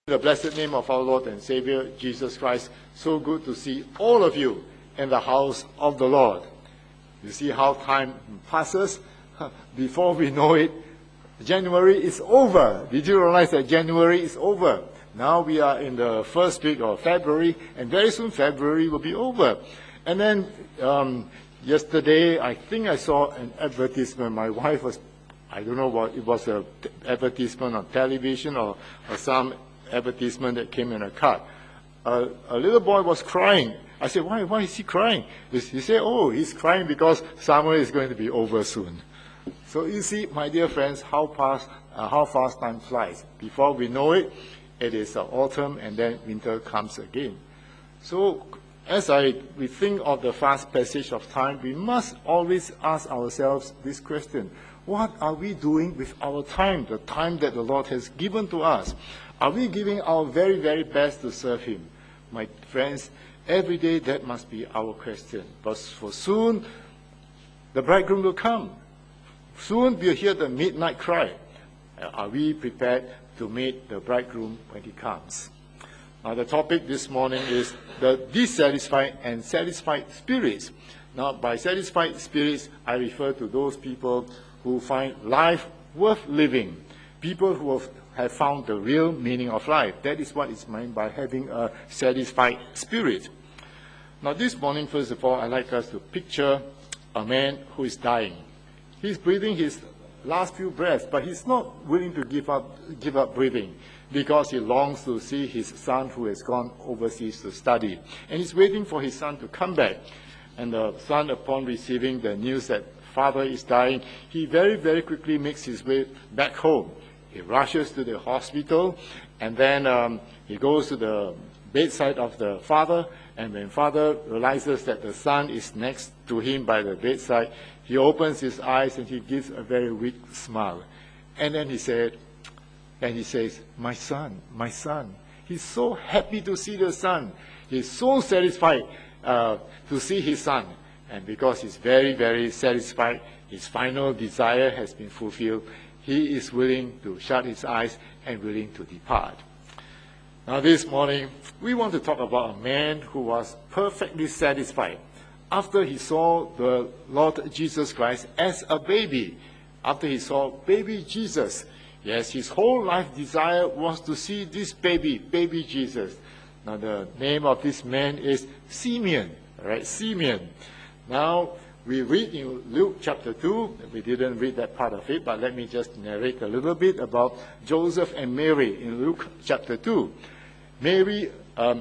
In the blessed name of our Lord and Savior, Jesus Christ, so good to see all of you in the house of the Lord. You see how time passes? Before we know it, January is over. Did you realize that January is over? Now we are in the first week of February, and very soon February will be over. And then yesterday, I think I saw an advertisement. My wife was, I don't know what, it was an advertisement on television or some advertisement that came in a card. A little boy was crying. I said, why is he crying? He said, oh, he's crying because summer is going to be over soon. So you see, my dear friends, how fast time flies. Before we know it, it is autumn and then winter comes again. So as we think of the fast passage of time, we must always ask ourselves this question. What are we doing with our time, the time that the Lord has given to us? Are we giving our very, very best to serve Him? My friends, every day that must be our question. But for soon, the bridegroom will come. Soon we'll hear the midnight cry. Are we prepared to meet the bridegroom when he comes? Now the topic this morning is the dissatisfied and satisfied spirits. Now by satisfied spirits, I refer to those people who find life worth living. People who have found the real meaning of life. That is what is meant by having a satisfied spirit. Now this morning, first of all, I'd like us to picture a man who is dying. He's breathing his last few breaths, but he's not willing to give up breathing because he longs to see his son who has gone overseas to study. And he's waiting for his son to come back. And the son, upon receiving the news that father is dying, he very, very quickly makes his way back home. He rushes to the hospital, and then he goes to the bedside of the father, and when father realizes that the son is next to him by the bedside, he opens his eyes and he gives a very weak smile. And then he says, my son, my son. He's so happy to see the son. He's so satisfied to see his son. And because he's very, very satisfied, his final desire has been fulfilled, he is willing to shut his eyes and willing to depart. Now this morning, we want to talk about a man who was perfectly satisfied after he saw the Lord Jesus Christ as a baby. After he saw baby Jesus. Yes, his whole life desire was to see this baby Jesus. Now the name of this man is Simeon. All right, Simeon. Now, we read in Luke chapter 2, we didn't read that part of it, but let me just narrate a little bit about Joseph and Mary in Luke chapter 2. Mary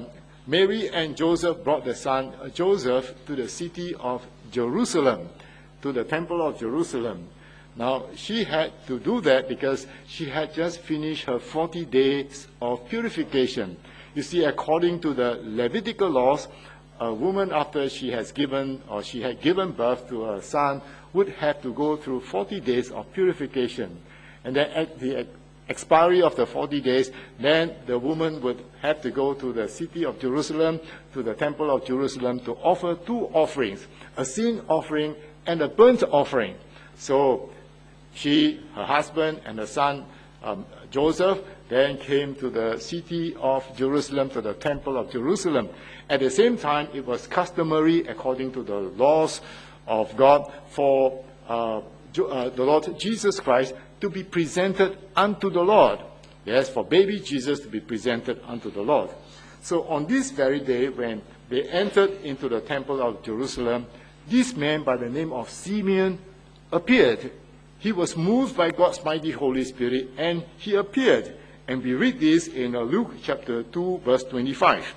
and Joseph brought the son Joseph to the city of Jerusalem, to the temple of Jerusalem. Now, she had to do that because she had just finished her 40 days of purification. You see, according to the Levitical laws, a woman, after she had given birth to a son, would have to go through 40 days of purification. And then at the expiry of the 40 days, then the woman would have to go to the city of Jerusalem, to the temple of Jerusalem, to offer two offerings, a sin offering and a burnt offering. So she, her husband, and the son, Joseph, then came to the city of Jerusalem, to the temple of Jerusalem. At the same time, it was customary, according to the laws of God, for the Lord Jesus Christ to be presented unto the Lord. Yes, for baby Jesus to be presented unto the Lord. So on this very day, when they entered into the temple of Jerusalem, this man by the name of Simeon appeared. He was moved by God's mighty Holy Spirit, and he appeared. And we read this in Luke chapter 2, verse 25.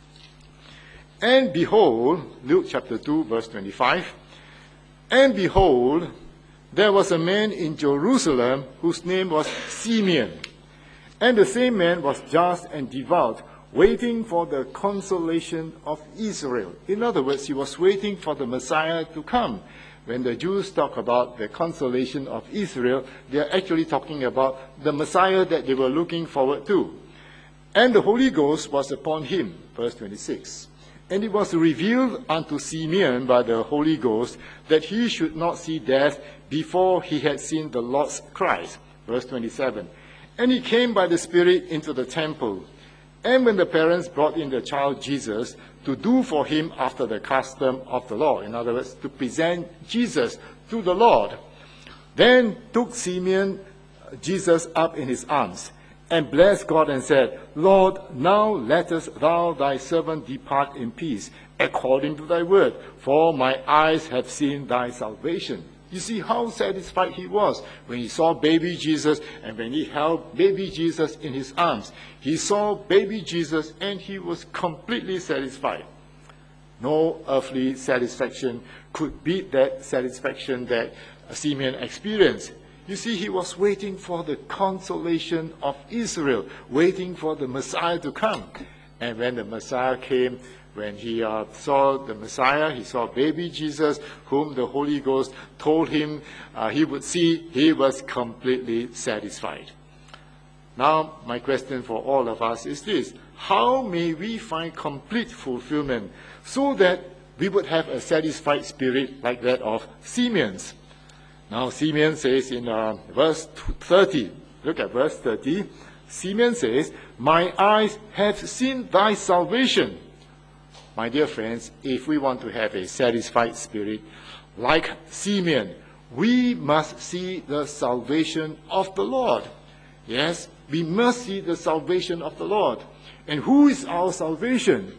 And behold, Luke chapter 2, verse 25, and behold, there was a man in Jerusalem whose name was Simeon. And the same man was just and devout, waiting for the consolation of Israel. In other words, he was waiting for the Messiah to come. When the Jews talk about the consolation of Israel, they are actually talking about the Messiah that they were looking forward to. And the Holy Ghost was upon him, verse 26. And it was revealed unto Simeon by the Holy Ghost that he should not see death before he had seen the Lord's Christ, verse 27. And he came by the Spirit into the temple. And when the parents brought in the child Jesus to do for him after the custom of the law, in other words, to present Jesus to the Lord, then took Simeon Jesus up in his arms, and blessed God and said, Lord, now lettest thou thy servant depart in peace, according to thy word, for my eyes have seen thy salvation. You see how satisfied he was when he saw baby Jesus, and when he held baby Jesus in his arms. He saw baby Jesus and he was completely satisfied. No earthly satisfaction could beat that satisfaction that Simeon experienced. You see, he was waiting for the consolation of Israel, waiting for the Messiah to come. And when the Messiah came, when he saw the Messiah, he saw baby Jesus, whom the Holy Ghost told him he would see, he was completely satisfied. Now, my question for all of us is this: how may we find complete fulfillment so that we would have a satisfied spirit like that of Simeon's? Now, Simeon says in verse 30, look at verse 30, Simeon says, my eyes have seen thy salvation. My dear friends, if we want to have a satisfied spirit like Simeon, we must see the salvation of the Lord. Yes, we must see the salvation of the Lord. And who is our salvation?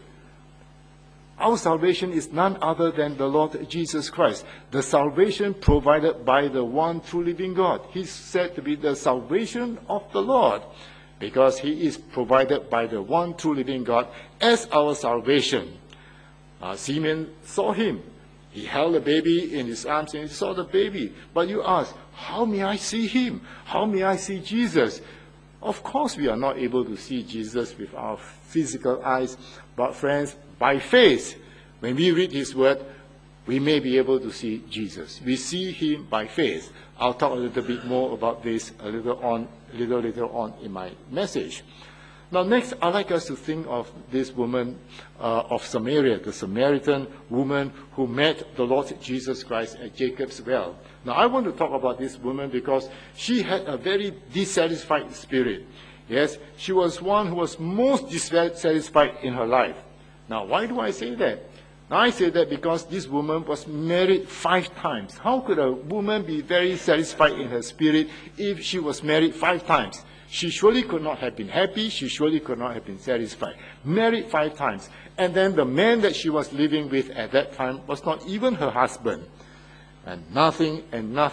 Our salvation is none other than the Lord Jesus Christ. The salvation provided by the one true living God. He's said to be the salvation of the Lord, because he is provided by the one true living God as our salvation. Simeon saw him. He held the baby in his arms and he saw the baby. But you ask, how may I see him? How may I see Jesus? Of course, we are not able to see Jesus with our physical eyes. But friends, by faith, when we read his word, we may be able to see Jesus. We see him by faith. I'll talk a little bit more about this a little later on in my message. Now, next, I'd like us to think of this woman of Samaria, the Samaritan woman who met the Lord Jesus Christ at Jacob's well. Now, I want to talk about this woman because she had a very dissatisfied spirit. Yes, she was one who was most dissatisfied in her life. Now, why do I say that? Now, I say that because this woman was married 5 times. How could a woman be very satisfied in her spirit if she was married 5 times? She surely could not have been happy. She surely could not have been satisfied. Married 5 times. And then the man that she was living with at that time was not even her husband. And nothing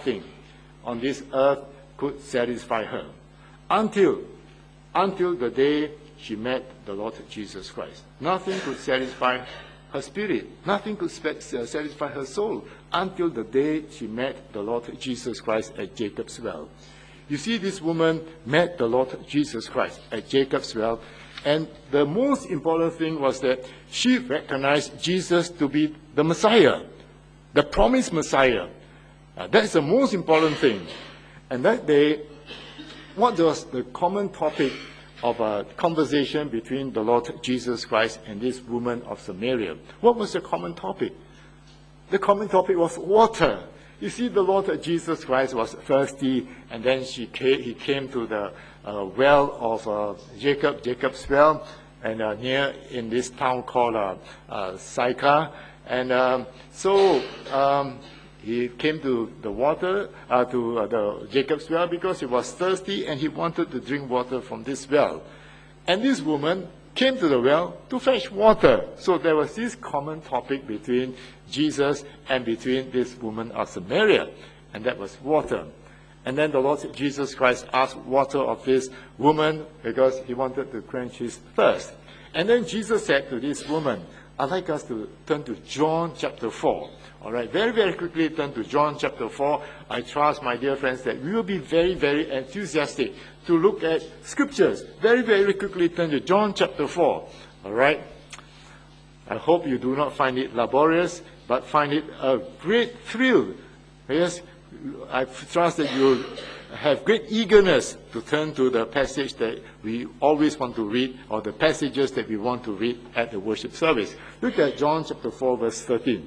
on this earth could satisfy her. Until the day she met the Lord Jesus Christ. Nothing could satisfy her spirit. Nothing could satisfy her soul until the day she met the Lord Jesus Christ at Jacob's well. You see, this woman met the Lord Jesus Christ at Jacob's well, and the most important thing was that she recognized Jesus to be the Messiah, the promised Messiah. That's the most important thing. And that day, what was the common topic of a conversation between the Lord Jesus Christ and this woman of Samaria? What was the common topic? The common topic was water. You see, the Lord Jesus Christ was thirsty, and then he came to the well of Jacob's well, and near in this town called Sychar. And so he came to the water, to the Jacob's well, because he was thirsty and he wanted to drink water from this well. And this woman came to the well to fetch water. So there was this common topic between Jesus and between this woman of Samaria, and that was water. And then the Lord Jesus Christ asked water of this woman because he wanted to quench his thirst. And then Jesus said to this woman, I'd like us to turn to John chapter 4. All right, very, very quickly turn to John chapter 4. I trust, my dear friends, that we will be very, very enthusiastic to look at scriptures. Very, very quickly turn to John chapter 4. All right? I hope you do not find it laborious, but find it a great thrill. Yes, I trust that you have great eagerness to turn to the passage that we always want to read, or the passages that we want to read at the worship service. Look at John chapter 4, verse 13.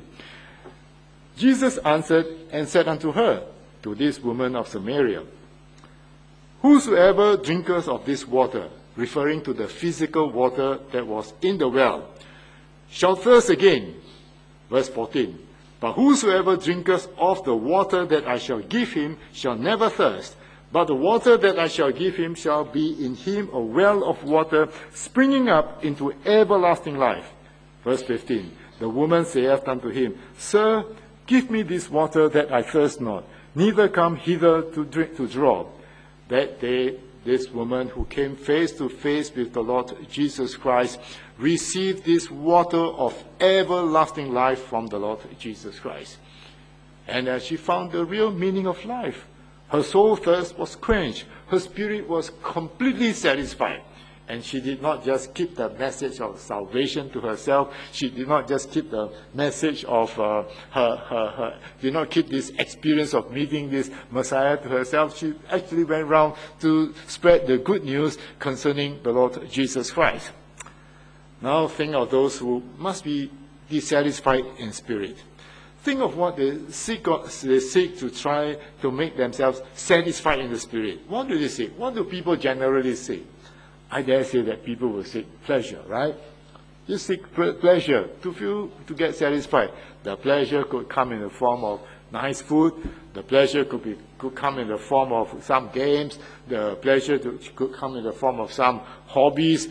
Jesus answered and said unto her, to this woman of Samaria, whosoever drinketh of this water referring to the physical water that was in the well, shall thirst again. Verse 14. But whosoever drinketh of the water that I shall give him shall never thirst. But the water that I shall give him shall be in him a well of water springing up into everlasting life. Verse 15. The woman saith unto him, Sir, give me this water that I thirst not, neither come hither to draw. That day, this woman who came face to face with the Lord Jesus Christ received this water of everlasting life from the Lord Jesus Christ. And as she found the real meaning of life, her soul thirst was quenched. Her spirit was completely satisfied. And she did not just keep the message of salvation to herself. She did not just keep the message of did not keep this experience of meeting this Messiah to herself. She actually went around to spread the good news concerning the Lord Jesus Christ. Now think of those who must be dissatisfied in spirit. Think of what they seek to try to make themselves satisfied in the spirit. What do they seek? What do people generally seek? I dare say that people will seek pleasure, right? You seek pleasure to get satisfied. The pleasure could come in the form of nice food. The pleasure could come in the form of some games. The pleasure could come in the form of some hobbies.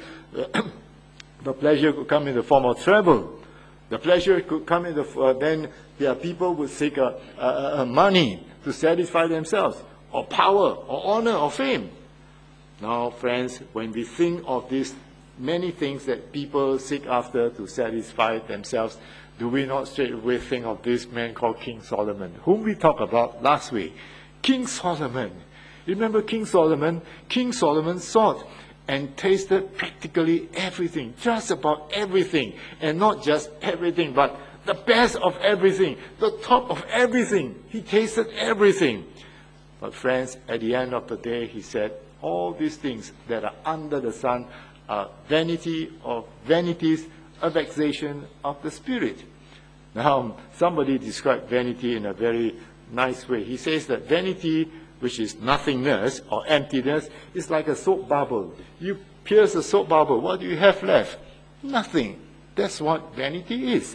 The pleasure could come in the form of travel. The pleasure could come in then there are people who seek money to satisfy themselves, or power, or honor, or fame. Now, friends, when we think of these many things that people seek after to satisfy themselves, do we not straight away think of this man called King Solomon, whom we talked about last week? King Solomon. Remember King Solomon? King Solomon sought and tasted practically everything, just about everything, and not just everything, but the best of everything, the top of everything. He tasted everything. But friends, at the end of the day, he said, all these things that are under the sun are vanity of vanities, a vexation of the spirit. Now, somebody described vanity in a very nice way. He says that vanity, which is nothingness or emptiness, is like a soap bubble. You pierce a soap bubble, what do you have left? Nothing. That's what vanity is.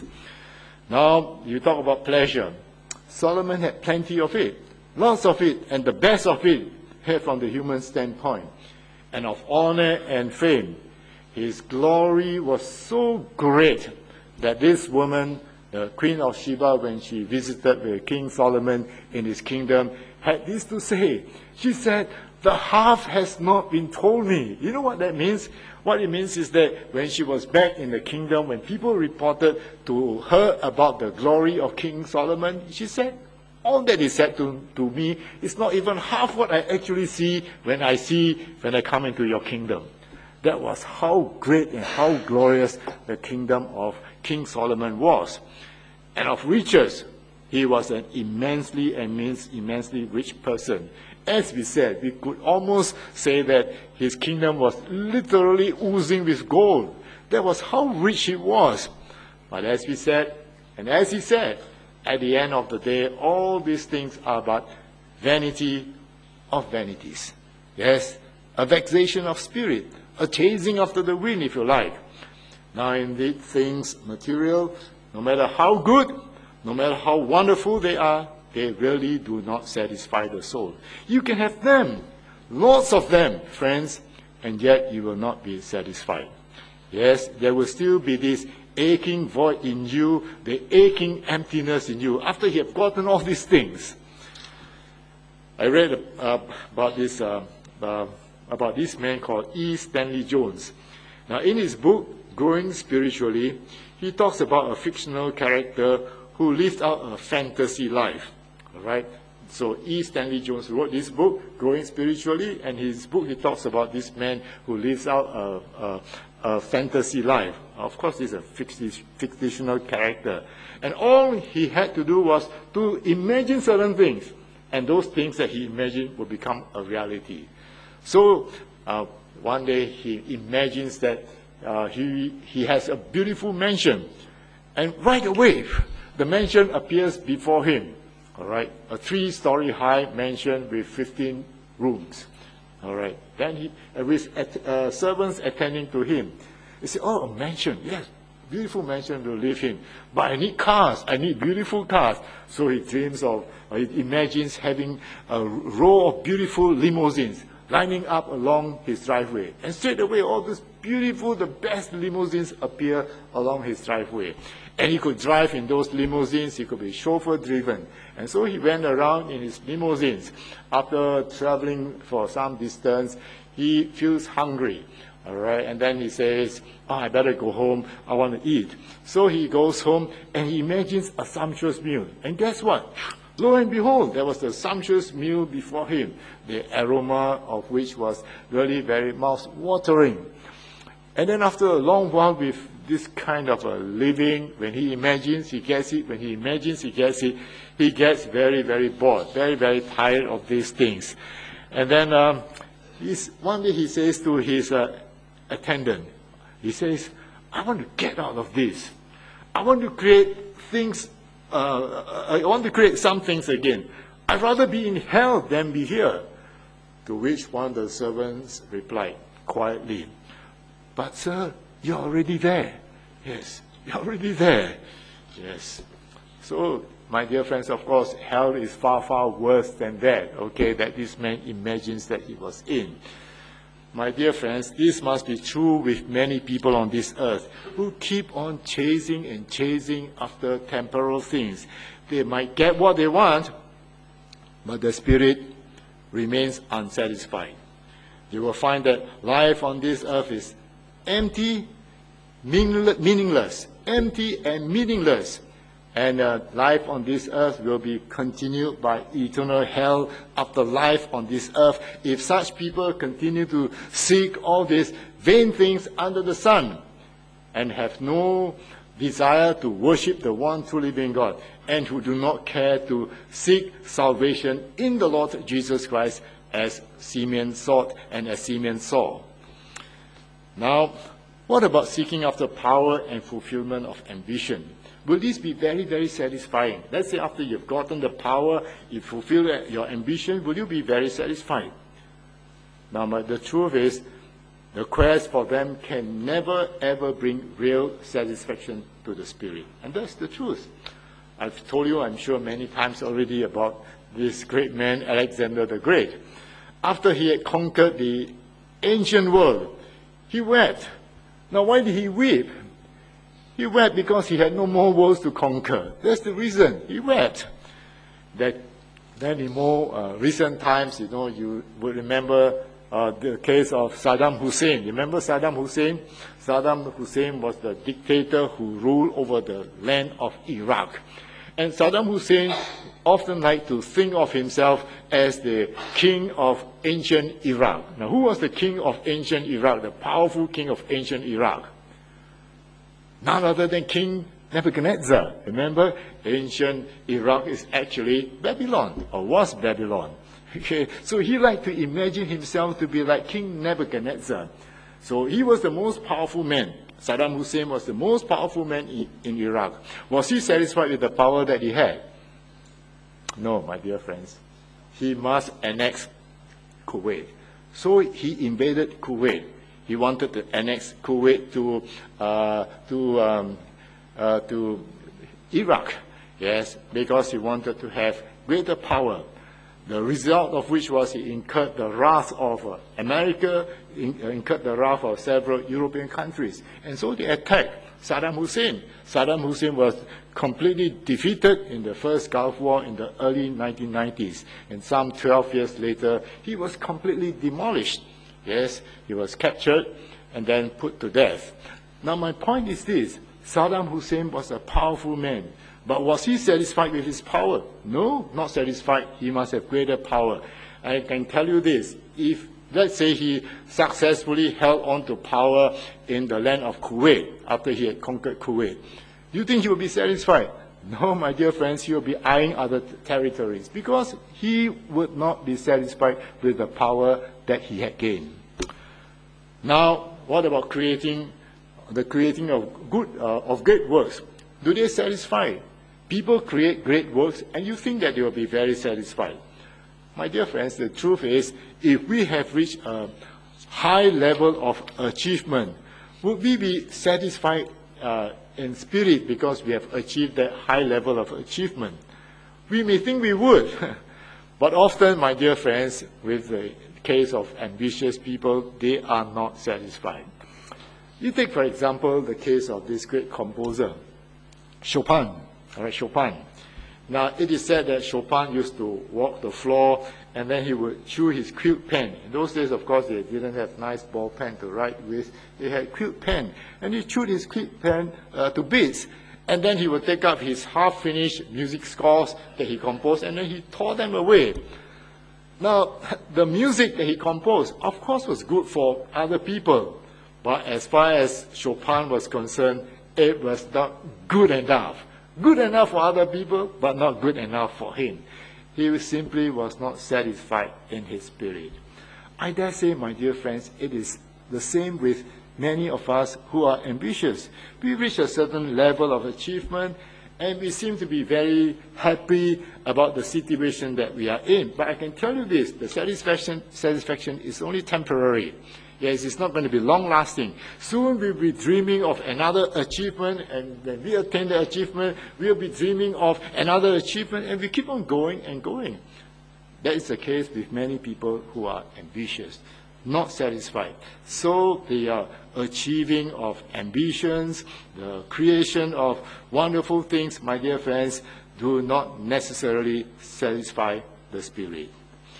Now, you talk about pleasure. Solomon had plenty of it, lots of it, and the best of it from the human standpoint, and of honor and fame. His glory was so great that this woman, the Queen of Sheba, when she visited with King Solomon in his kingdom, had this to say. She said, the half has not been told me. You know what that means? What it means is that when she was back in the kingdom, when people reported to her about the glory of King Solomon, she said, all that is said to me is not even half what I actually see when I come into your kingdom. That was how great and how glorious the kingdom of King Solomon was. And of riches, he was an immensely rich person. As we said, we could almost say that his kingdom was literally oozing with gold. That was how rich he was. But as we said, and as he said, at the end of the day, all these things are but vanity of vanities. Yes, a vexation of spirit, a chasing after the wind, if you like. Now, indeed, things material, no matter how good, no matter how wonderful they are, they really do not satisfy the soul. You can have them, lots of them, friends, and yet you will not be satisfied. Yes, there will still be this aching void in you, the aching emptiness in you, after you have gotten all these things. I read about this man called E. Stanley Jones. Now, in his book, Growing Spiritually, he talks about a fictional character who lived out a fantasy life. All right? So E. Stanley Jones wrote this book, Growing Spiritually, and in his book he talks about this man who lives out a fantasy life. Of course, he's a fictional character. And all he had to do was to imagine certain things, and those things that he imagined would become a reality. So one day he imagines that he has a beautiful mansion, and right away the mansion appears before him. All right, a 3-story high mansion with 15 rooms. All right. Then he, with servants attending to him, he said, "Oh, a mansion, yes, beautiful mansion to live in. But I need cars. I need beautiful cars." So he dreams of, or he imagines having a row of beautiful limousines lining up along his driveway. And straight away, all these beautiful, the best limousines appear along his driveway. And he could drive in those limousines. He could be chauffeur-driven. And so he went around in his limousines. After traveling for some distance, he feels hungry. All right, and then he says, "Oh, I better go home. I want to eat." So he goes home and he imagines a sumptuous meal. And guess what? Lo and behold, there was a sumptuous meal before him, the aroma of which was really very mouth-watering. And then after a long while with this kind of a living, when he imagines, he gets it. When he imagines, he gets it. He gets very, very bored, very, very tired of these things. And then one day he says to his attendant, he says, "I want to get out of this. I want to create things. I want to create some things again. I'd rather be in hell than be here." To which one of the servants replied quietly, "But sir, you're already there." "Yes, you're already there." Yes. So, my dear friends, of course, hell is far, far worse than that, okay, that this man imagines that he was in. My dear friends, this must be true with many people on this earth who keep on chasing and chasing after temporal things. They might get what they want, but the spirit remains unsatisfied. You will find that life on this earth is empty, meaningless, empty and meaningless. And life on this earth will be continued by eternal hell after life on this earth if such people continue to seek all these vain things under the sun and have no desire to worship the one true living God, and who do not care to seek salvation in the Lord Jesus Christ as Simeon sought and as Simeon saw. Now, what about seeking after power and fulfillment of ambition? Will this be very, very satisfying? Let's say after you've gotten the power, you fulfill your ambition, will you be very satisfied? Now, the truth is, the quest for them can never, ever bring real satisfaction to the spirit. And that's the truth. I've told you, I'm sure, many times already about this great man, Alexander the Great. After he had conquered the ancient world, he wept. Now, why did he weep? He wept because he had no more worlds to conquer. That's the reason. He wept. Then in more recent times, you would remember the case of Saddam Hussein. Remember Saddam Hussein? Saddam Hussein was the dictator who ruled over the land of Iraq. And Saddam Hussein often liked to think of himself as the king of ancient Iraq. Now, who was the king of ancient Iraq, the powerful king of ancient Iraq? None other than King Nebuchadnezzar. Remember, ancient Iraq is actually Babylon, or was Babylon. Okay, so he liked to imagine himself to be like King Nebuchadnezzar. So he was the most powerful man. Saddam Hussein was the most powerful man in Iraq. Was he satisfied with the power that he had? No, my dear friends. He must annex Kuwait. So he invaded Kuwait. He wanted to annex Kuwait to Iraq, yes, because he wanted to have greater power. The result of which was he incurred the wrath of America, incurred the wrath of several European countries. And so they attacked Saddam Hussein. Saddam Hussein was completely defeated in the first Gulf War in the early 1990s. And some 12 years later, he was completely demolished. Yes, he was captured and then put to death. Now my point is this. Saddam Hussein was a powerful man. But was he satisfied with his power? No, not satisfied. He must have greater power. I can tell you this. If, let's say, he successfully held on to power in the land of Kuwait after he had conquered Kuwait, do you think he would be satisfied? No, my dear friends, he will be eyeing other territories because he would not be satisfied with the power that he had gained. Now, what about the creating of great works? Do they satisfy? People create great works, and you think that they will be very satisfied. My dear friends, the truth is, if we have reached a high level of achievement, would we be satisfied in spirit because we have achieved that high level of achievement? We may think we would, but often, my dear friends, with the case of ambitious people, they are not satisfied. You take, for example, the case of this great composer, Chopin. All right, Chopin. Now, it is said that Chopin used to walk the floor, and then he would chew his quilt pen. In those days, of course, they didn't have nice ball pen to write with. They had quilt pen, and he chewed his quilt pen to bits. And then he would take up his half-finished music scores that he composed, and then he tore them away. Now, the music that he composed, of course, was good for other people. But as far as Chopin was concerned, it was not good enough. Good enough for other people, but not good enough for him. He simply was not satisfied in his spirit. I dare say, my dear friends, it is the same with many of us who are ambitious. We reach a certain level of achievement, and we seem to be very happy about the situation that we are in. But I can tell you this, the satisfaction is only temporary. Yes, it's not going to be long-lasting. Soon we'll be dreaming of another achievement, and when we attain the achievement, we'll be dreaming of another achievement, and we keep on going and going. That is the case with many people who are ambitious, not satisfied. So the achieving of ambitions, the creation of wonderful things, my dear friends, do not necessarily satisfy the spirit.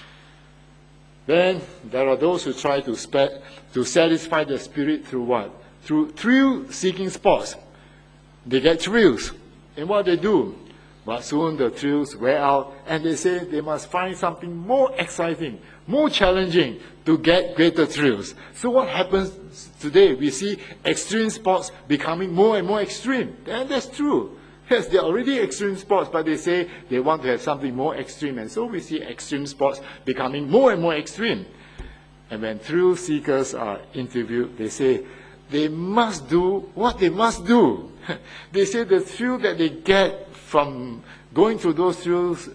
Then there are those who try to satisfy the spirit through what? Through thrill-seeking sports. They get thrills in what they do. But soon the thrills wear out, and they say they must find something more exciting, more challenging to get greater thrills. So what happens today? We see extreme sports becoming more and more extreme. And that's true. Yes, they're already extreme sports, but they say they want to have something more extreme. And so we see extreme sports becoming more and more extreme. And when thrill seekers are interviewed, they say they must do what they must do. They say the thrill that they get from going through those thrills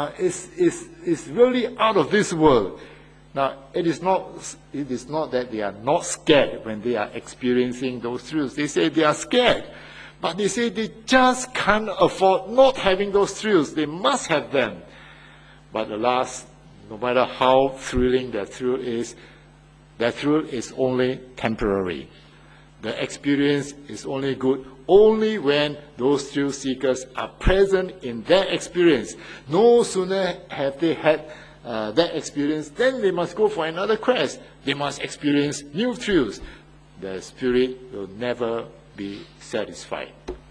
is really out of this world. Now, it is not that they are not scared when they are experiencing those thrills. They say they are scared. But they say they just can't afford not having those thrills. They must have them. But alas, no matter how thrilling that thrill is only temporary. The experience is only good only when those thrill seekers are present in that experience. No sooner have they had that experience, then they must go for another quest. They must experience new thrills. The spirit will never be satisfied.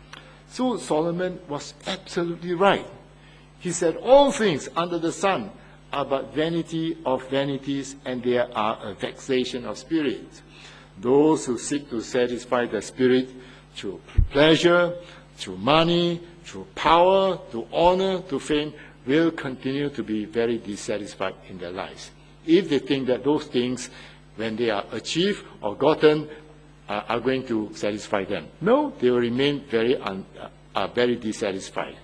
So Solomon was absolutely right. He said, all things under the sun are but vanity of vanities, and they are a vexation of spirit. Those who seek to satisfy the spirit through pleasure, through money, through power, through honor, through fame, will continue to be very dissatisfied in their lives. If they think that those things, when they are achieved or gotten, are going to satisfy them. No, they will remain very dissatisfied.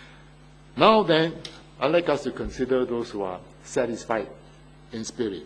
Now then, I'd like us to consider those who are satisfied in spirit.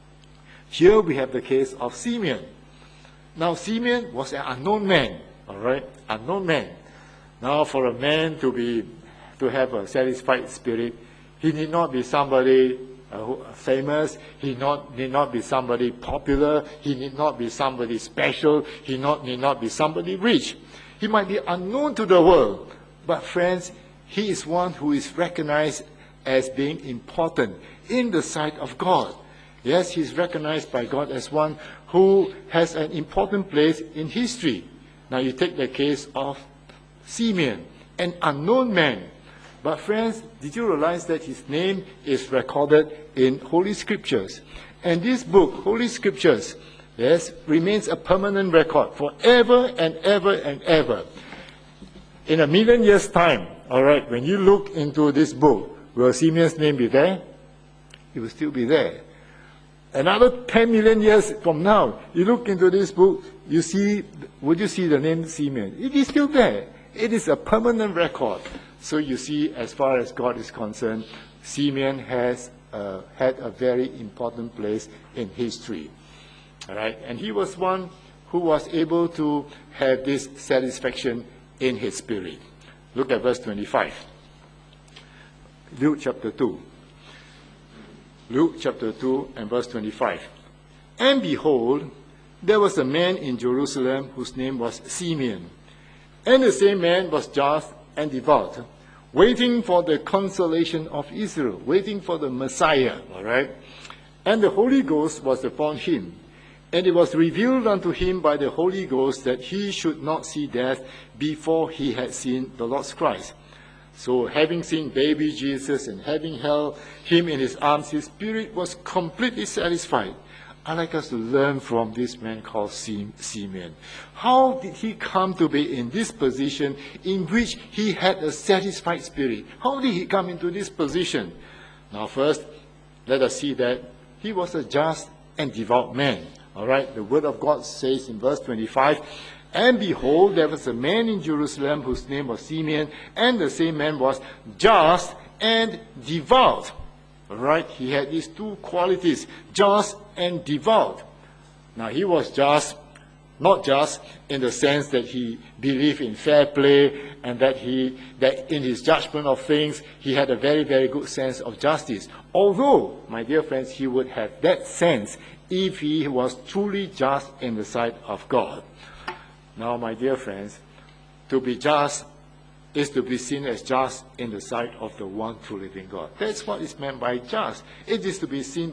Here we have the case of Simeon. Now Simeon was an unknown man, all right, unknown man. Now for a man to have a satisfied spirit, he need not be somebody famous, he need not be somebody popular, he need not be somebody special, he need not be somebody rich. He might be unknown to the world, but friends, he is one who is recognized as being important in the sight of God. Yes, he's recognized by God as one who has an important place in history. Now you take the case of Simeon, an unknown man. But friends, did you realize that his name is recorded in Holy Scriptures? And this book, Holy Scriptures, yes, remains a permanent record forever and ever and ever. In 1,000,000 years' time, all right, when you look into this book, will Simeon's name be there? It will still be there. Another 10 million years from now, you look into this book, would you see the name Simeon? It is still there. It is a permanent record. So you see, as far as God is concerned, Simeon has had a very important place in history. All right? And he was one who was able to have this satisfaction in his spirit. Look at verse 25. Luke chapter 2. Luke chapter 2 and verse 25. And behold, there was a man in Jerusalem whose name was Simeon. And the same man was just and devout, waiting for the consolation of Israel, waiting for the Messiah. All right? And the Holy Ghost was upon him. And it was revealed unto him by the Holy Ghost that he should not see death before he had seen the Lord's Christ. So having seen baby Jesus and having held him in his arms, his spirit was completely satisfied. I'd like us to learn from this man called Simeon. How did he come to be in this position in which he had a satisfied spirit? How did he come into this position? Now first, let us see that he was a just and devout man. All right, the word of God says in verse 25, and behold, there was a man in Jerusalem whose name was Simeon, and the same man was just and devout. All right, he had these two qualities, just and devout. Now, he was just, not just in the sense that he believed in fair play and that in his judgment of things, he had a very, very good sense of justice. Although, my dear friends, he would have that sense if he was truly just in the sight of God. Now, my dear friends, to be just is to be seen as just in the sight of the one true living God. That's what is meant by just. It is to be seen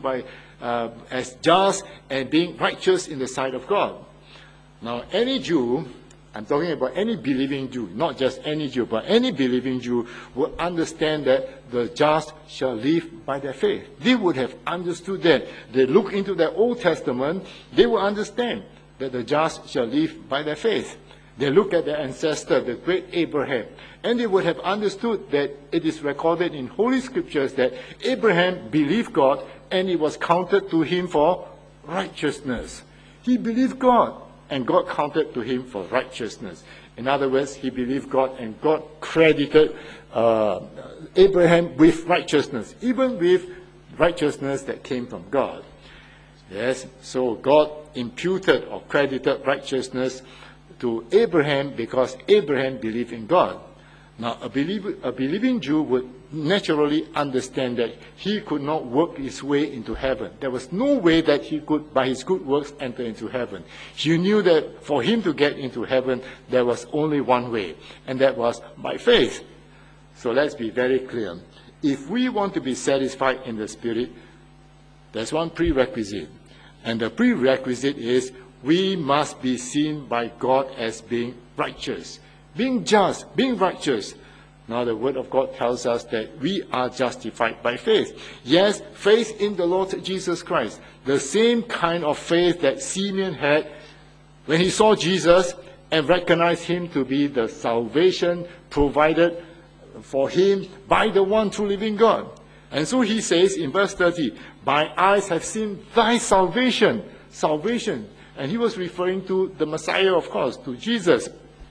as just and being righteous in the sight of God. Now, any Jew, I'm talking about any believing Jew, not just any Jew, but any believing Jew will understand that the just shall live by their faith. They would have understood that. They look into the Old Testament, they will understand that the just shall live by their faith. They look at their ancestor, the great Abraham, and they would have understood that it is recorded in Holy Scriptures that Abraham believed God and it was counted to him for righteousness. He believed God and God counted to him for righteousness. In other words, he believed God and God credited Abraham with righteousness, even with righteousness that came from God. Yes, so God imputed or credited righteousness to Abraham because Abraham believed in God. Now, a believing Jew would naturally understand that he could not work his way into heaven. There was no way that he could, by his good works, enter into heaven. He knew that for him to get into heaven, there was only one way, and that was by faith. So let's be very clear. If we want to be satisfied in the Spirit, there's one prerequisite. And the prerequisite is we must be seen by God as being righteous, being just, being righteous. Now the Word of God tells us that we are justified by faith. Yes, faith in the Lord Jesus Christ. The same kind of faith that Simeon had when he saw Jesus and recognized him to be the salvation provided for him by the one true living God. And so he says in verse 30, my eyes have seen thy salvation. Salvation. And he was referring to the Messiah, of course, to Jesus,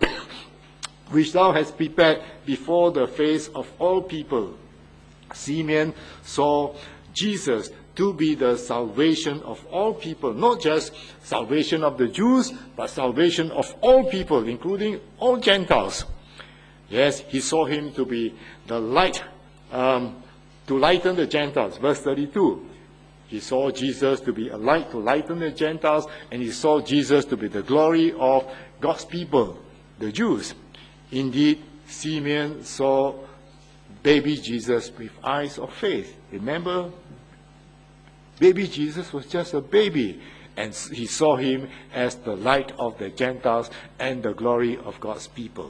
which thou hast prepared before the face of all people. Simeon saw Jesus to be the salvation of all people, not just salvation of the Jews, but salvation of all people, including all Gentiles. Yes, he saw him to be the light, to lighten the Gentiles. Verse 32. He saw Jesus to be a light to lighten the Gentiles, and he saw Jesus to be the glory of God's people, the Jews. Indeed, Simeon saw baby Jesus with eyes of faith. Remember, baby Jesus was just a baby, and he saw him as the light of the Gentiles and the glory of God's people.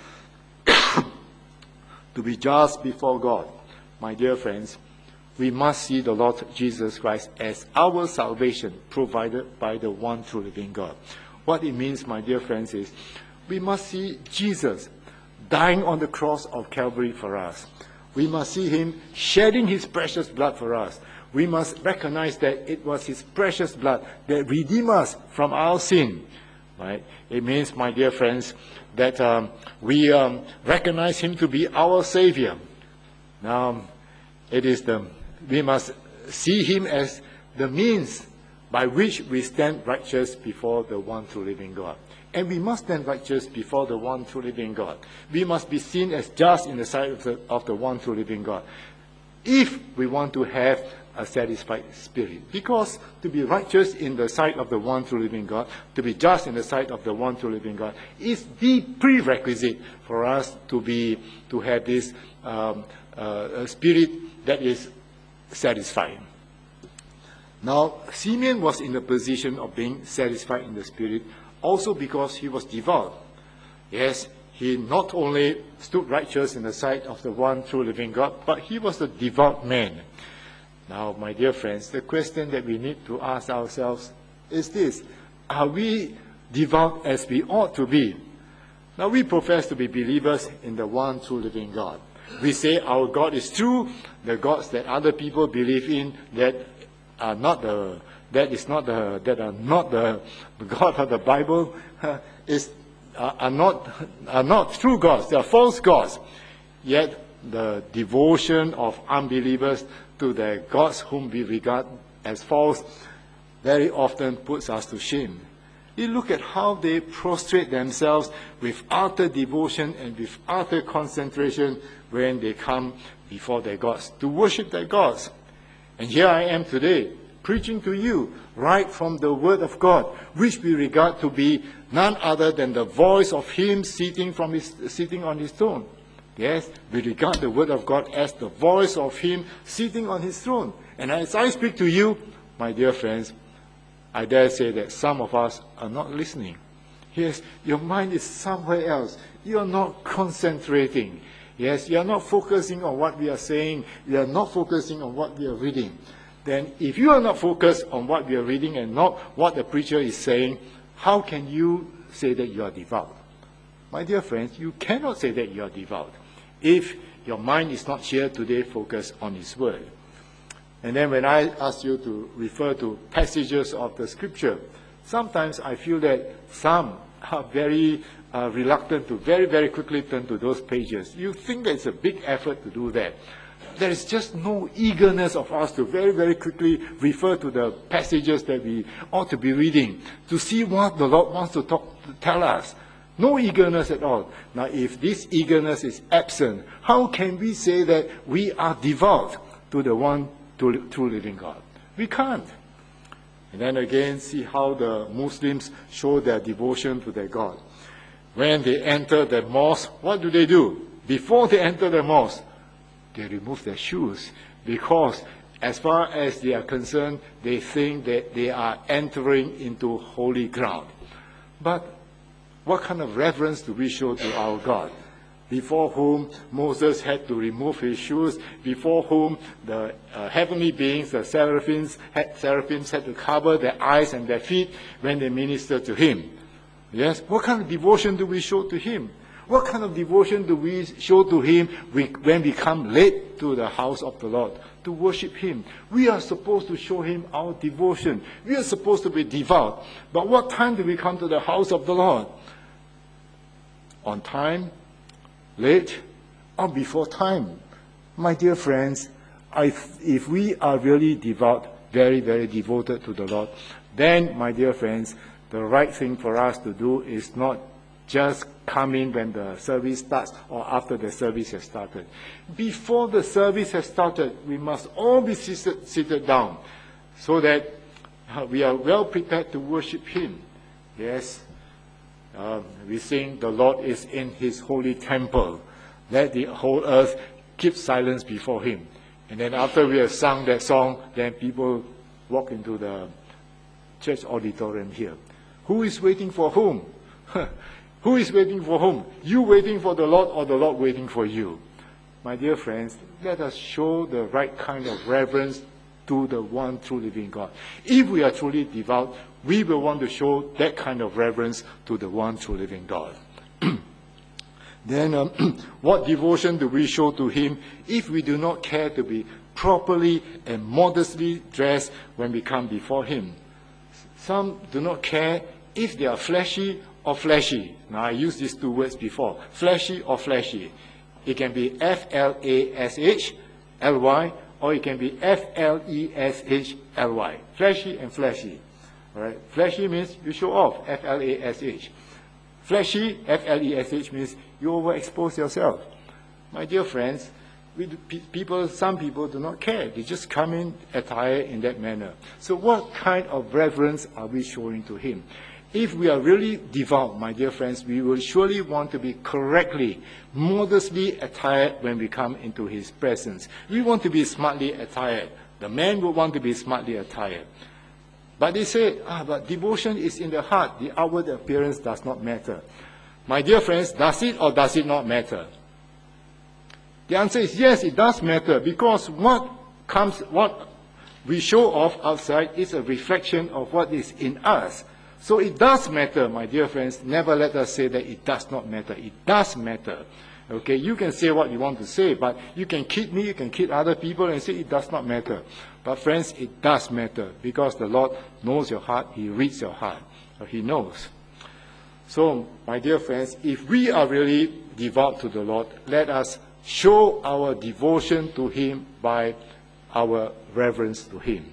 To be just before God, my dear friends, we must see the Lord Jesus Christ as our salvation provided by the one true living God. What it means, my dear friends, is we must see Jesus dying on the cross of Calvary for us. We must see him shedding his precious blood for us. We must recognize that it was his precious blood that redeemed us from our sin. Right? It means, my dear friends, that we recognize him to be our Savior. Now, we must see him as the means by which we stand righteous before the one true living God. And we must stand righteous before the one true living God. We must be seen as just in the sight of the one true living God, if we want to have a satisfied spirit. Because to be righteous in the sight of the one true living God, to be just in the sight of the one true living God, is the prerequisite for us to have this spirit that is satisfying. Now, Simeon was in the position of being satisfied in the spirit also because he was devout. Yes, he not only stood righteous in the sight of the one true living God, but he was a devout man. Now, my dear friends, the question that we need to ask ourselves is this: are we devout as we ought to be? Now, we profess to be believers in the one true living God. We say our God is true. The gods that other people believe in that are not the God of the Bible are not true gods. They are false gods. Yet the devotion of unbelievers to the gods whom we regard as false very often puts us to shame. You look at how they prostrate themselves with utter devotion and with utter concentration when they come before their gods to worship their gods. And here I am today, preaching to you right from the Word of God, which we regard to be none other than the voice of Him sitting on His throne. Yes, we regard the Word of God as the voice of Him sitting on His throne. And as I speak to you, my dear friends, I dare say that some of us are not listening. Yes, your mind is somewhere else. You are not concentrating. Yes, you are not focusing on what we are saying. You are not focusing on what we are reading. Then if you are not focused on what we are reading and not what the preacher is saying, how can you say that you are devout? My dear friends, you cannot say that you are devout if your mind is not here today focused on His Word. And then when I ask you to refer to passages of the Scripture, sometimes I feel that some are very reluctant to very, very quickly turn to those pages. You think that it's a big effort to do that. There is just no eagerness of us to very, very quickly refer to the passages that we ought to be reading, to see what the Lord wants to tell us. No eagerness at all. Now, if this eagerness is absent, how can we say that we are devout to the one true living God? We can't. And then again, see how the Muslims show their devotion to their God. When they enter the mosque, what do? Before they enter the mosque, they remove their shoes, because as far as they are concerned, they think that they are entering into holy ground. But what kind of reverence do we show to our God, before whom Moses had to remove his shoes, before whom the heavenly beings, the seraphims had to cover their eyes and their feet when they ministered to him? Yes, what kind of devotion do we show to him? What kind of devotion do we show to him when we come late to the house of the Lord to worship him? We are supposed to show him our devotion. We are supposed to be devout. But what time do we come to the house of the Lord? On time, late, or before time? My dear friends, if we are really devout, very, very devoted to the Lord, then, my dear friends, the right thing for us to do is not just come in when the service starts or after the service has started. Before the service has started, we must all be seated down so that we are well prepared to worship him. Yes, we sing, the Lord is in his holy temple. Let the whole earth keep silence before him. And then after we have sung that song, then people walk into the church auditorium here. Who is waiting for whom? Who is waiting for whom? You waiting for the Lord or the Lord waiting for you? My dear friends, let us show the right kind of reverence to the one true living God. If we are truly devout, we will want to show that kind of reverence to the one true living God. Then what devotion do we show to him if we do not care to be properly and modestly dressed when we come before him? Some do not care if they are fleshy or fleshy. Now, I used these two words before. Fleshy or fleshy. It can be F-L-A-S-H-L-Y or it can be F-L-E-S-H-L-Y. Fleshy and fleshy. All right? Fleshy means you show off, F-L-A-S-H. Fleshy, F-L-E-S-H, means you overexpose yourself. My dear friends, some people do not care. They just come in attired in that manner. So what kind of reverence are we showing to him? If we are really devout, my dear friends, we will surely want to be correctly, modestly attired when we come into his presence. We want to be smartly attired. The man will want to be smartly attired. But they say, but devotion is in the heart. The outward appearance does not matter. My dear friends, does it or does it not matter? The answer is yes, it does matter, because what we show off outside is a reflection of what is in us. So it does matter, my dear friends. Never let us say that it does not matter. It does matter. Okay, you can say what you want to say, but you can kid me, you can kid other people and say it does not matter. But friends, it does matter, because the Lord knows your heart. He reads your heart. He knows. So, my dear friends, if we are really devout to the Lord, let us show our devotion to him by our reverence to him.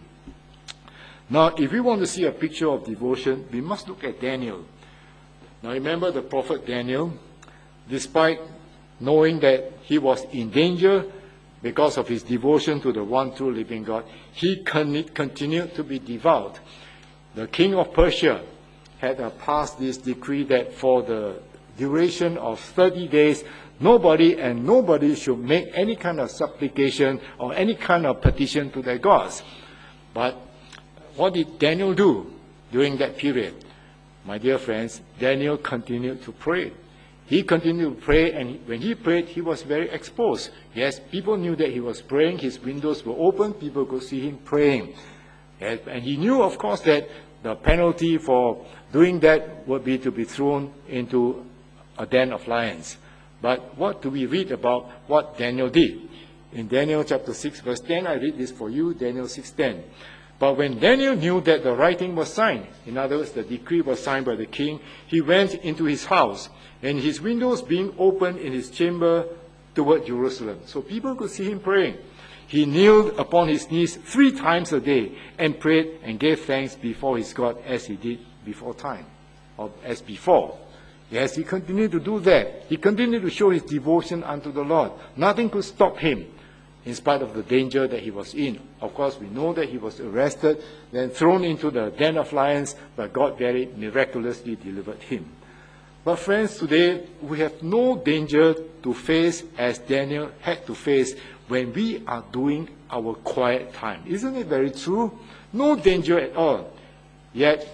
Now, if we want to see a picture of devotion, we must look at Daniel. Now, remember the prophet Daniel, despite knowing that he was in danger because of his devotion to the one true living God, he continued to be devout. The king of Persia had passed this decree that for the duration of 30 days, nobody should make any kind of supplication or any kind of petition to their gods. But what did Daniel do during that period? My dear friends, Daniel continued to pray. He continued to pray, and when he prayed, he was very exposed. Yes, people knew that he was praying. His windows were open. People could see him praying. Yes, and he knew, of course, that the penalty for doing that would be to be thrown into a den of lions. But what do we read about what Daniel did? In Daniel chapter 6, verse 10, I read this for you, Daniel 6:10. But when Daniel knew that the writing was signed, in other words, the decree was signed by the king, he went into his house, and his windows being open in his chamber toward Jerusalem. So people could see him praying. He kneeled upon his knees 3 times a day and prayed and gave thanks before his God as he did before time, or as before. Yes, he continued to do that. He continued to show his devotion unto the Lord. Nothing could stop him, in spite of the danger that he was in. Of course, we know that he was arrested, then thrown into the den of lions, but God very miraculously delivered him. But friends, today we have no danger to face as Daniel had to face when we are doing our quiet time. Isn't it very true? No danger at all. Yet,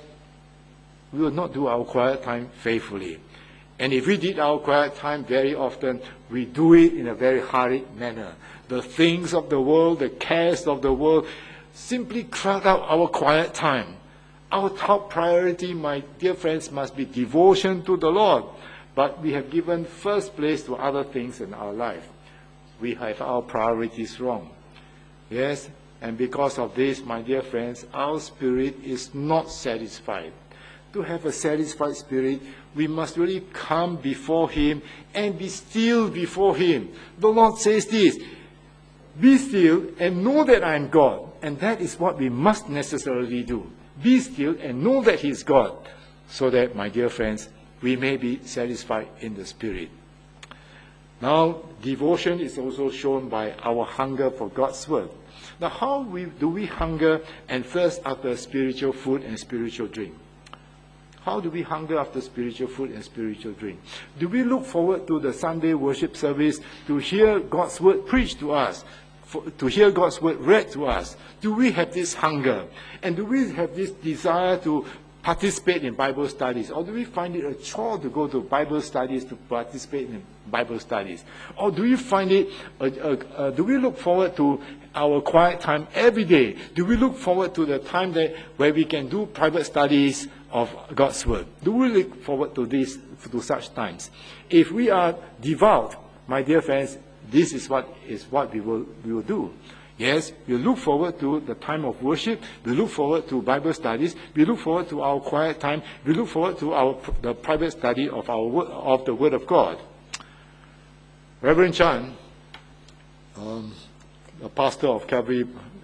we will not do our quiet time faithfully. And if we did our quiet time very often, we do it in a very hurried manner. The things of the world, the cares of the world, simply crowd out our quiet time. Our top priority, my dear friends, must be devotion to the Lord. But we have given first place to other things in our life. We have our priorities wrong. Yes, and because of this, my dear friends, our spirit is not satisfied. To have a satisfied spirit, we must really come before him and be still before him. The Lord says this, be still and know that I am God. And that is what we must necessarily do. Be still and know that he is God. So that, my dear friends, we may be satisfied in the spirit. Now, devotion is also shown by our hunger for God's word. Now, how do we hunger and thirst after spiritual food and spiritual drink? How do we hunger after spiritual food and spiritual drink? Do we look forward to the Sunday worship service to hear God's word preached to us, to hear God's word read to us? Do we have this hunger? And do we have this desire to participate in Bible studies? Or do we find it a chore to go to Bible studies, to participate in Bible studies? Or do we find it, do we look forward to our quiet time every day? Do we look forward to the time where we can do private studies of God's word? Do we look forward to such times? If we are devout, my dear friends, this is what we will do. Yes, we look forward to the time of worship. We look forward to Bible studies. We look forward to our quiet time. We look forward to the private study of the Word of God. Reverend Chan, a pastor of Calvary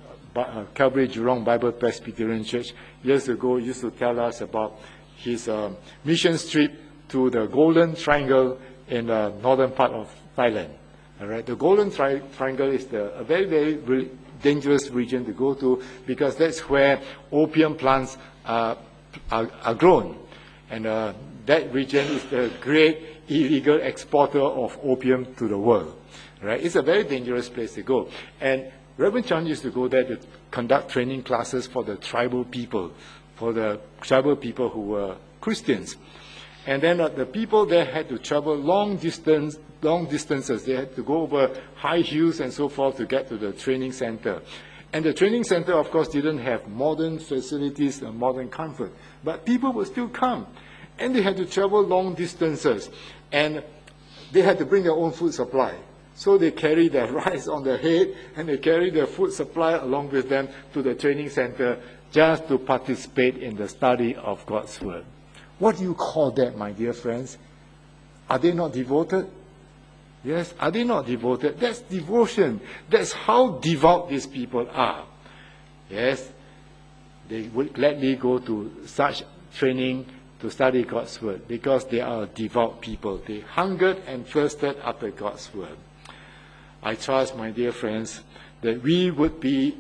Jurong Bible Presbyterian Church, years ago used to tell us about his mission trip to the Golden Triangle in the northern part of Thailand. All right, the Golden Triangle is a very, very dangerous region to go to because that's where opium plants are grown. And that region is the great illegal exporter of opium to the world. Right? It's a very dangerous place to go. And Reverend Chan used to go there to conduct training classes for the tribal people who were Christians. And then the people there had to travel long distances. They had to go over high hills and so forth to get to the training center. And the training center, of course, didn't have modern facilities and modern comfort. But people would still come. And they had to travel long distances. And they had to bring their own food supply. So they carry their rice on their head, and they carry their food supply along with them to the training center just to participate in the study of God's Word. What do you call that, my dear friends? Are they not devoted? Yes, are they not devoted? That's devotion. That's how devout these people are. Yes, they would gladly go to such training to study God's Word because they are devout people. They hungered and thirsted after God's Word. I trust, my dear friends, that we would be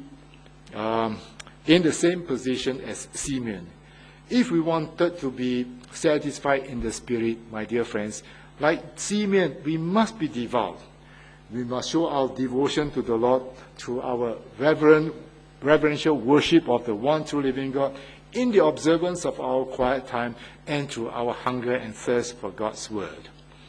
in the same position as Simeon. If we wanted to be satisfied in the Spirit, my dear friends, like Simeon, we must be devout. We must show our devotion to the Lord through our reverential worship of the one true living God in the observance of our quiet time and through our hunger and thirst for God's Word.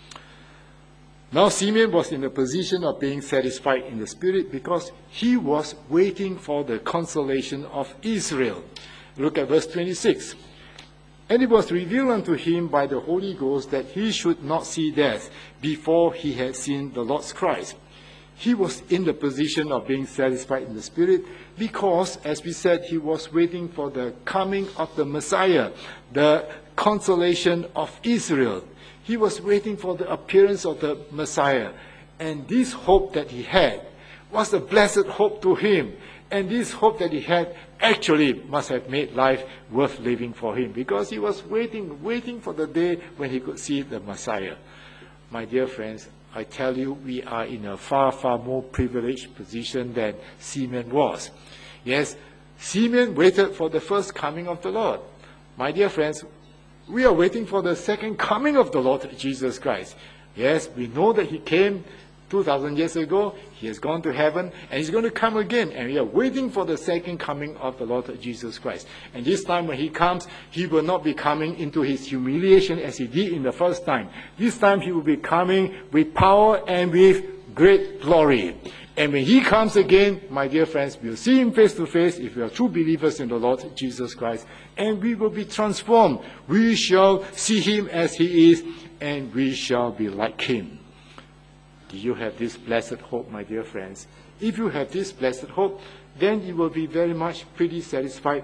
Now Simeon was in the position of being satisfied in the Spirit because he was waiting for the consolation of Israel. Look at verse 26. And it was revealed unto him by the Holy Ghost that he should not see death before he had seen the Lord's Christ. He was in the position of being satisfied in the Spirit because, as we said, he was waiting for the coming of the Messiah, the consolation of Israel. He was waiting for the appearance of the Messiah. And this hope that he had was a blessed hope to him. And this hope that he had actually must have made life worth living for him because he was waiting for the day when he could see the Messiah. My dear friends, I tell you, we are in a far, far more privileged position than Simeon was. Yes, Simeon waited for the first coming of the Lord. My dear friends, we are waiting for the second coming of the Lord Jesus Christ. Yes, we know that he came 2,000 years ago. He has gone to heaven and he's going to come again. And we are waiting for the second coming of the Lord Jesus Christ. And this time when he comes, he will not be coming into his humiliation as he did in the first time. This time he will be coming with power and with great glory. And when he comes again, my dear friends, we'll see him face to face if we are true believers in the Lord Jesus Christ. And we will be transformed. We shall see him as he is, and we shall be like him. Do you have this blessed hope, my dear friends? If you have this blessed hope, then you will be very much pretty satisfied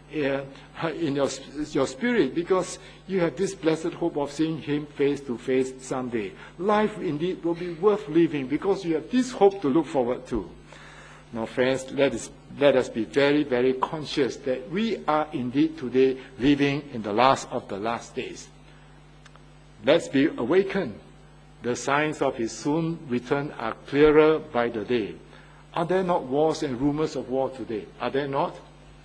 in your spirit because you have this blessed hope of seeing him face to face someday. Life indeed will be worth living because you have this hope to look forward to. Now friends, let us be very, very conscious that we are indeed today living in the last of the last days. Let's be awakened. The signs of his soon return are clearer by the day. Are there not wars and rumors of war today? Are there not?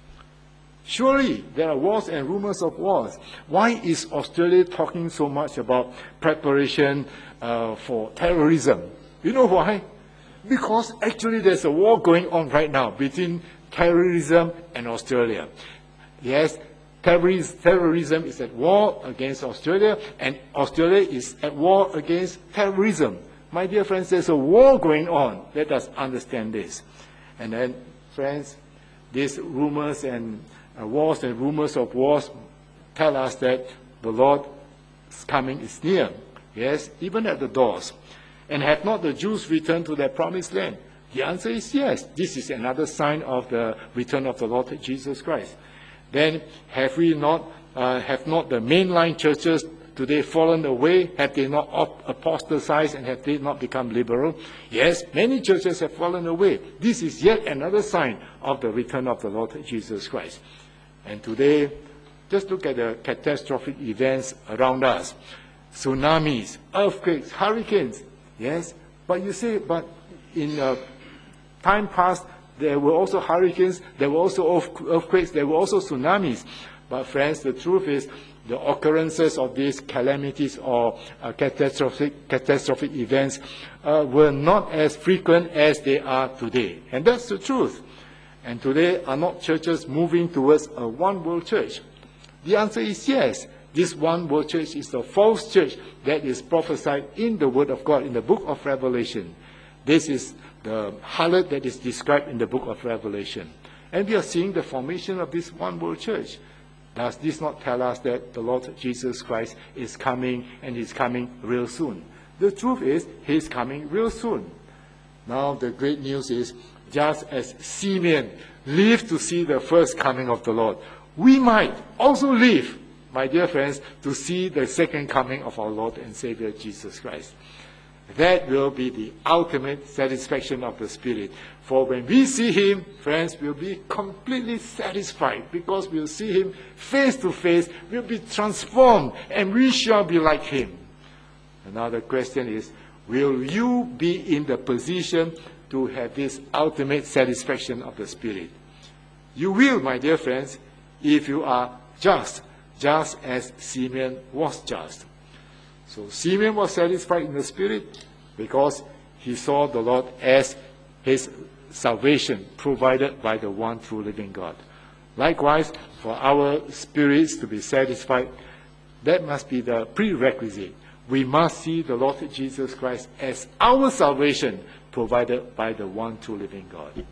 Surely there are wars and rumors of wars. Why is Australia talking so much about preparation for terrorism? You know why? Because actually there's a war going on right now between terrorism and Australia. Yes, terrorism is at war against Australia, and Australia is at war against terrorism. My dear friends, there's a war going on. Let us understand this. And then, friends, these rumors and wars and rumors of wars tell us that the Lord's coming is near. Yes, even at the doors. And have not the Jews returned to their promised land? The answer is yes. This is another sign of the return of the Lord Jesus Christ. Then have not the mainline churches today fallen away? Have they not apostatized and have they not become liberal? Yes, many churches have fallen away. This is yet another sign of the return of the Lord Jesus Christ. And today, just look at the catastrophic events around us. Tsunamis, earthquakes, hurricanes. Yes, but you say, but in time past, there were also hurricanes, there were also earthquakes, there were also tsunamis. But friends, the truth is, the occurrences of these calamities or catastrophic events were not as frequent as they are today. And that's the truth. And today, are not churches moving towards a one-world church? The answer is yes. This one-world church is the false church that is prophesied in the Word of God, in the book of Revelation. This is the harlot that is described in the book of Revelation. And we are seeing the formation of this one-world church. Does this not tell us that the Lord Jesus Christ is coming, and He's coming real soon? The truth is, He's coming real soon. Now, the great news is, just as Simeon lived to see the first coming of the Lord, we might also live, my dear friends, to see the second coming of our Lord and Savior Jesus Christ. That will be the ultimate satisfaction of the Spirit. For when we see Him, friends, we'll be completely satisfied, because we'll see Him face to face, we'll be transformed, and we shall be like Him. Another question is, will you be in the position to have this ultimate satisfaction of the Spirit? You will, my dear friends, if you are just as Simeon was just. So Simeon was satisfied in the Spirit because he saw the Lord as his salvation provided by the one true living God. Likewise, for our spirits to be satisfied, that must be the prerequisite. We must see the Lord Jesus Christ as our salvation provided by the one true living God.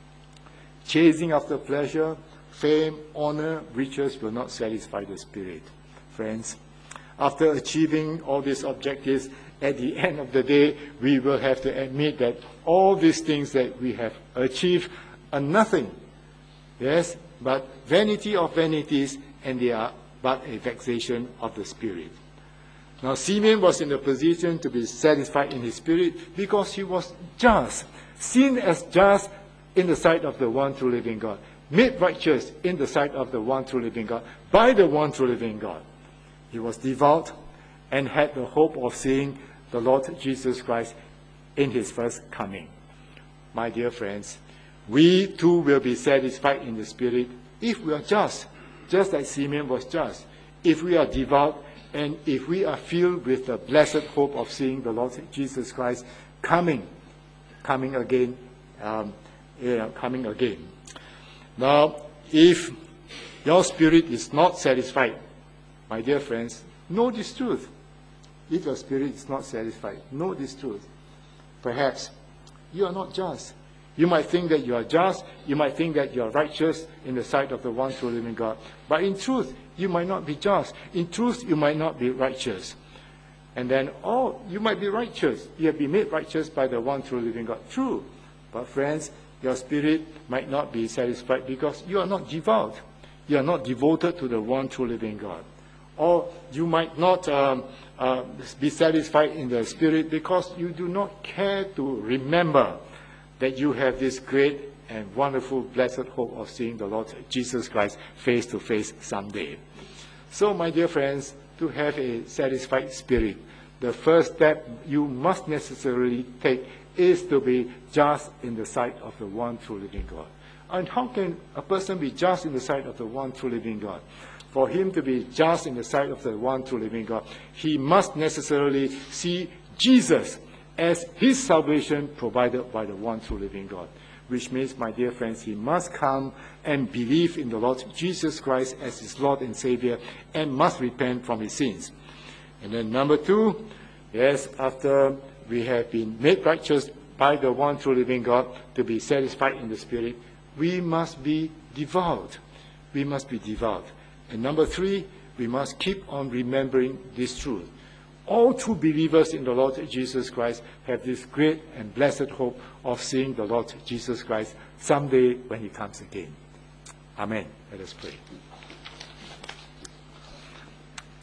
Chasing after pleasure, fame, honor, riches will not satisfy the Spirit. Friends, after achieving all these objectives, at the end of the day, we will have to admit that all these things that we have achieved are nothing. Yes, but vanity of vanities, and they are but a vexation of the Spirit. Now, Simeon was in a position to be satisfied in his spirit because he was just, seen as just in the sight of the one true living God, made righteous in the sight of the one true living God, by the one true living God. He was devout and had the hope of seeing the Lord Jesus Christ in His first coming. My dear friends, we too will be satisfied in the Spirit if we are just like Simeon was just, if we are devout, and if we are filled with the blessed hope of seeing the Lord Jesus Christ coming again. Now, if your spirit is not satisfied, my dear friends, know this truth. If your spirit is not satisfied, know this truth. Perhaps you are not just. You might think that you are just. You might think that you are righteous in the sight of the one true living God. But in truth, you might not be just. In truth, you might not be righteous. And then, you might be righteous. You have been made righteous by the one true living God. True. But friends, your spirit might not be satisfied because you are not devout. You are not devoted to the one true living God. Or you might not be satisfied in the spirit because you do not care to remember that you have this great and wonderful blessed hope of seeing the Lord Jesus Christ face to face someday. So, my dear friends, to have a satisfied spirit, the first step you must necessarily take is to be just in the sight of the one true living God. And how can a person be just in the sight of the one true living God? For him to be just in the sight of the one true living God, he must necessarily see Jesus as his salvation provided by the one true living God. Which means, my dear friends, he must come and believe in the Lord Jesus Christ as his Lord and Savior, and must repent from his sins. And then number two, yes, after we have been made righteous by the one true living God, to be satisfied in the Spirit, we must be devout. We must be devout. And number three, we must keep on remembering this truth. All true believers in the Lord Jesus Christ have this great and blessed hope of seeing the Lord Jesus Christ someday when He comes again. Amen. Let us pray.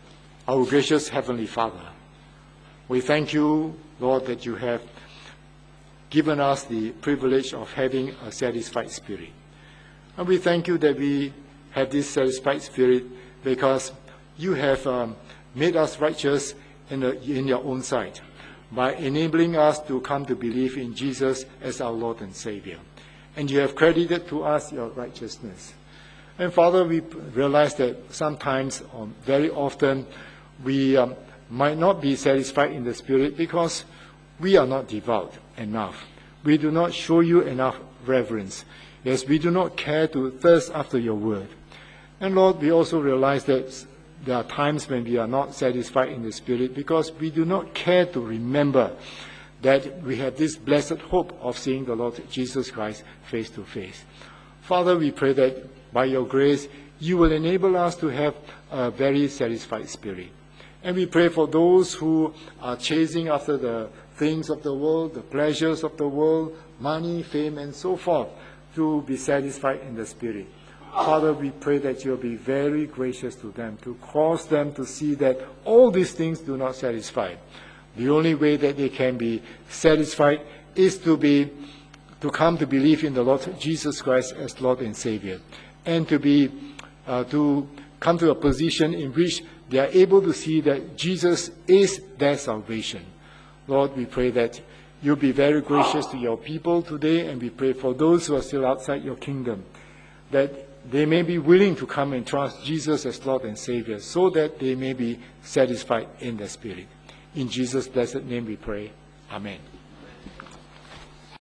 Our gracious Heavenly Father, we thank you, Lord, that you have given us the privilege of having a satisfied spirit. And we thank you that we have this satisfied spirit because you have made us righteous in your own sight by enabling us to come to believe in Jesus as our Lord and Savior. And you have credited to us your righteousness. And Father, we realize that sometimes, very often, we might not be satisfied in the spirit because we are not devout enough. We do not show you enough reverence. Yes, we do not care to thirst after your word. And Lord, we also realize that there are times when we are not satisfied in the spirit because we do not care to remember that we have this blessed hope of seeing the Lord Jesus Christ face to face. Father, we pray that by your grace, you will enable us to have a very satisfied spirit. And we pray for those who are chasing after the things of the world, the pleasures of the world, money, fame, and so forth, to be satisfied in the spirit. Father, we pray that you'll be very gracious to them, to cause them to see that all these things do not satisfy. The only way that they can be satisfied is to come to believe in the Lord Jesus Christ as Lord and Savior, and to come to a position in which they are able to see that Jesus is their salvation. Lord, we pray that you'll be very gracious to your people today, and we pray for those who are still outside your kingdom, that they may be willing to come and trust Jesus as Lord and Savior, so that they may be satisfied in the Spirit. In Jesus' blessed name we pray. Amen.